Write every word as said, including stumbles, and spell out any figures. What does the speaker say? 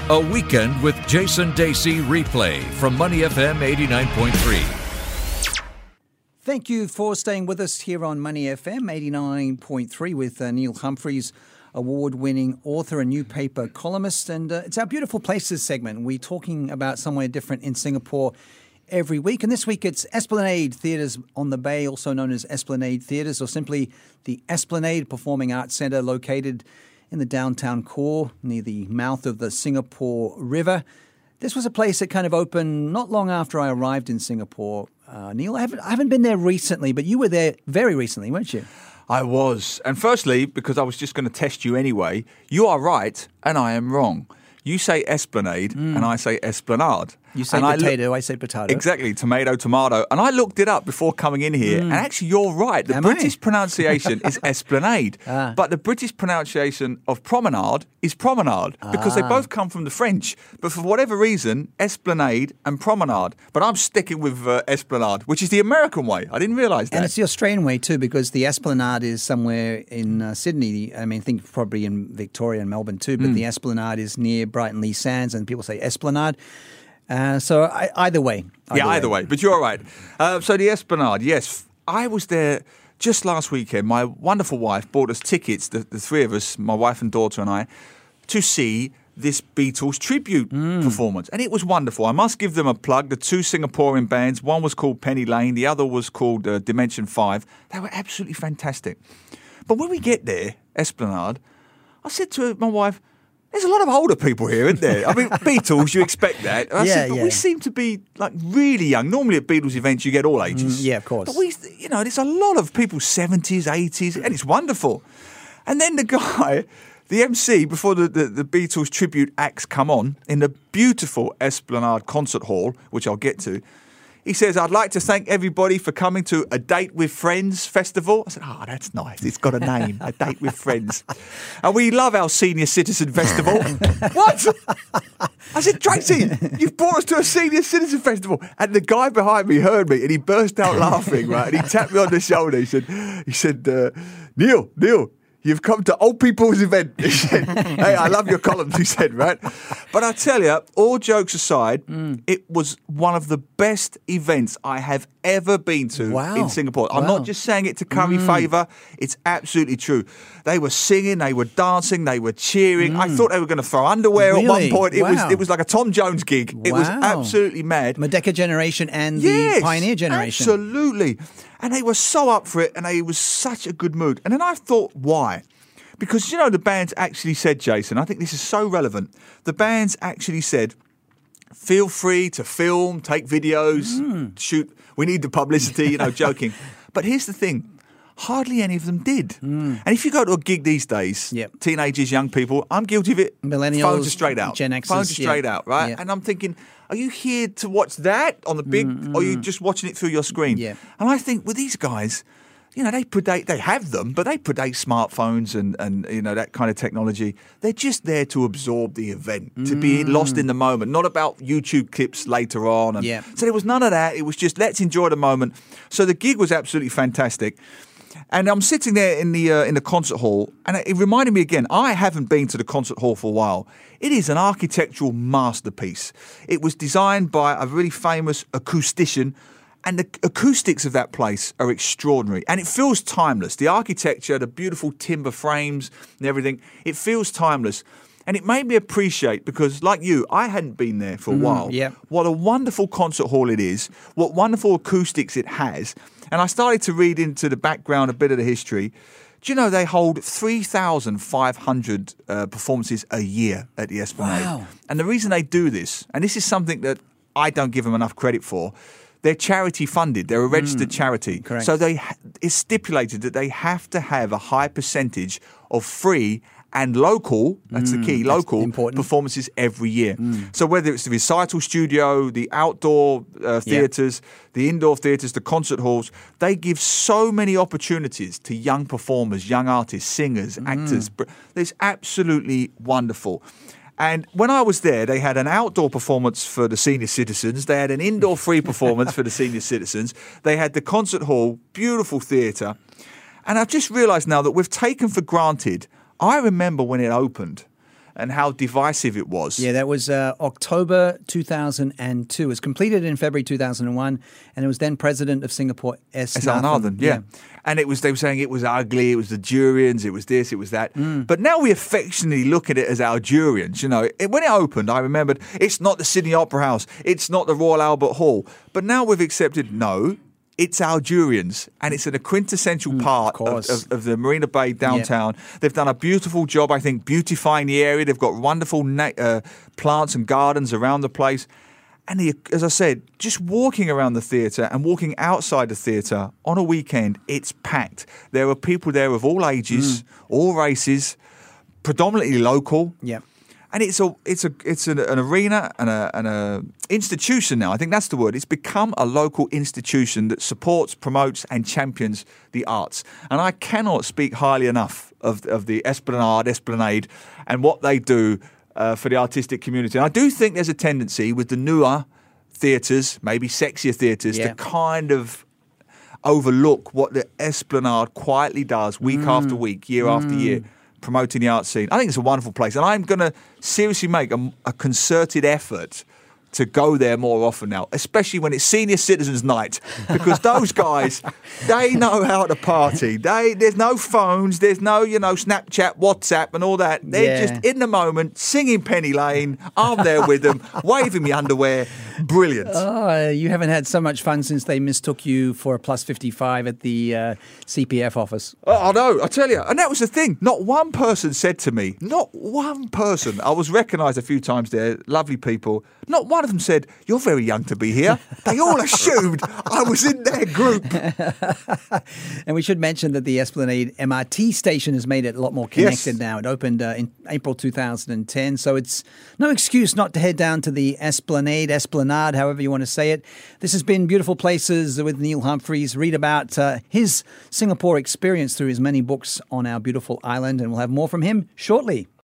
A Weekend with Jason Dacey replay from Money F M eighty-nine point three. Thank you for staying with us here on Money F M eighty-nine point three with uh, Neil Humphreys, award-winning author and newspaper columnist. And uh, it's our Beautiful Places segment. We're talking about somewhere different in Singapore every week. And this week it's Esplanade Theatres on the Bay, also known as Esplanade Theatres, or simply the Esplanade Performing Arts Centre, located in the downtown core near the mouth of the Singapore River. This was a place that kind of opened not long after I arrived in Singapore. Uh, Neil, I haven't, I haven't been there recently, but you were there very recently, weren't you? I was. And firstly, because I was just going to test you anyway, you are right and I am wrong. You say Esplanade mm. and I say Esplanade. You say and potato, I, lo- I say potato. Exactly, tomato, tomato. And I looked it up before coming in here, mm. and actually you're right. The Am British I? pronunciation is Esplanade, ah. but the British pronunciation of promenade is promenade, because ah. they both come from the French. But for whatever reason, Esplanade and promenade. But I'm sticking with uh, Esplanade, which is the American way. I didn't realise that. And it's the Australian way too, because the Esplanade is somewhere in uh, Sydney. I mean, I think probably in Victoria and Melbourne too, but mm. the Esplanade is near Brighton Lee Sands, and people say Esplanade. Uh, so I, either way. Either yeah, either way. way. But you're right. Uh, so the Esplanade, yes. I was there just last weekend. My wonderful wife bought us tickets, the, the three of us, my wife and daughter and I, to see this Beatles tribute mm. performance. And it was wonderful. I must give them a plug. The two Singaporean bands, one was called Penny Lane, the other was called uh, Dimension five. They were absolutely fantastic. But when we get there, Esplanade, I said to my wife, there's a lot of older people here, isn't there? I mean, Beatles, you expect that. I yeah, said, but yeah. we seem to be like really young. Normally at Beatles events, you get all ages. Mm, yeah, of course. But we, you know, there's a lot of people seventies, eighties, and it's wonderful. And then the guy, the M C, before the, the, the Beatles tribute acts come on, in the beautiful Esplanade Concert Hall, which I'll get to, he says, I'd like to thank everybody for coming to A Date with Friends festival. I said, oh, that's nice. It's got a name, A Date with Friends. And we love our Senior Citizen Festival. What? I said, Tracy, you've brought us to a Senior Citizen Festival. And the guy behind me heard me and he burst out laughing, right? And he tapped me on the shoulder. He said, he said, uh, Neil, Neil, you've come to old people's event. He said, hey, I love your columns, he said, right? But I tell you, all jokes aside, mm. it was one of the best events I have ever been to wow. in Singapore. I'm wow. not just saying it to curry mm. favour. It's absolutely true. They were singing, they were dancing, they were cheering. Mm. I thought they were going to throw underwear really? at one point. It wow. was it was like a Tom Jones gig. Wow. It was absolutely mad. Merdeka generation and yes, the Pioneer generation. Absolutely. And they were so up for it and they was such a good mood. And then I thought, why? Because, you know, the bands actually said, Jason, I think this is so relevant. The bands actually said, feel free to film, take videos, mm. shoot. We need the publicity, you know, joking. But here's the thing. Hardly any of them did. Mm. And if you go to a gig these days, yep. teenagers, young people, I'm guilty of it. Millennials, phones are straight out. Gen Xers. Phones are straight yeah. out, right? Yeah. And I'm thinking, are you here to watch that on the big, mm, or are you just watching it through your screen? Yeah. And I think with these guys, you know, they predate, they have them, but they predate smartphones and, and, you know, that kind of technology. They're just there to absorb the event, mm. to be lost in the moment, not about YouTube clips later on. And yeah. So there was none of that. It was just, let's enjoy the moment. So the gig was absolutely fantastic. And I'm sitting there in the uh, in the concert hall, and it reminded me again, I haven't been to the concert hall for a while. It is an architectural masterpiece. It was designed by a really famous acoustician, and the acoustics of that place are extraordinary. And it feels timeless. The architecture, the beautiful timber frames and everything, it feels timeless. And it made me appreciate, because like you, I hadn't been there for a mm, while, yeah. what a wonderful concert hall it is, what wonderful acoustics it has. And I started to read into the background, a bit of the history. Do you know they hold three thousand five hundred uh, performances a year at the Esplanade? Wow. And the reason they do this, and this is something that I don't give them enough credit for, they're charity funded. They're a registered mm, charity. Correct. So they ha- it's stipulated that they have to have a high percentage of free and local, that's mm, the key, local performances every year. Mm. So whether it's the recital studio, the outdoor uh, theatres, yeah. the indoor theatres, the concert halls, they give so many opportunities to young performers, young artists, singers, mm. actors. It's absolutely wonderful. And when I was there, they had an outdoor performance for the senior citizens. They had an indoor free performance for the senior citizens. They had the concert hall, beautiful theatre. And I've just realised now that we've taken for granted, I remember when it opened, and how divisive it was. Yeah, that was uh, October two thousand two. It was completed in February two thousand one, and it was then president of Singapore, S. S R Nathan, yeah. yeah. And it was, they were saying it was ugly, it was the Jurians, it was this, it was that. Mm. But now we affectionately look at it as our Jurians. You know, it, when it opened, I remembered it's not the Sydney Opera House, it's not the Royal Albert Hall. But now we've accepted, no, it's our Jurians, and it's a quintessential mm, part of, of, of, of the Marina Bay downtown. Yep. They've done a beautiful job, I think, beautifying the area. They've got wonderful na- uh, plants and gardens around the place. And the, as I said, just walking around the theatre and walking outside the theatre on a weekend, it's packed. There are people there of all ages, mm. all races, predominantly local. Yeah. And it's a it's a it's an, an arena and a and a institution now. I think that's the word. It's become a local institution that supports, promotes, and champions the arts. And I cannot speak highly enough of of the Esplanade, Esplanade, and what they do uh, for the artistic community. And I do think there's a tendency with the newer theatres, maybe sexier theatres, yeah. to kind of overlook what the Esplanade quietly does week mm. after week, year mm. after year, promoting the art scene. I think it's a wonderful place, and I'm going to seriously make a, a concerted effort to go there more often now, especially when it's Senior Citizens Night, because those guys, they know how to party. They There's no phones, there's no, you know, Snapchat, WhatsApp and all that. They're yeah. just in the moment, singing Penny Lane. I'm there with them, waving me underwear. Brilliant. Oh, you haven't had so much fun since they mistook you for a plus fifty-five at the uh, C P F office. Oh, I know, I tell you. And that was the thing. Not one person said to me, not one person. I was recognised a few times there, lovely people. Not one of them said, "You're very young to be here." They all assumed I was in their group. And we should mention that the Esplanade M R T station has made it a lot more connected yes. now. It opened uh, in April two thousand ten, so it's no excuse not to head down to the Esplanade, Esplanade, however you want to say it. This has been Beautiful Places with Neil Humphreys. Read about uh, his Singapore experience through his many books on our beautiful island, and we'll have more from him shortly.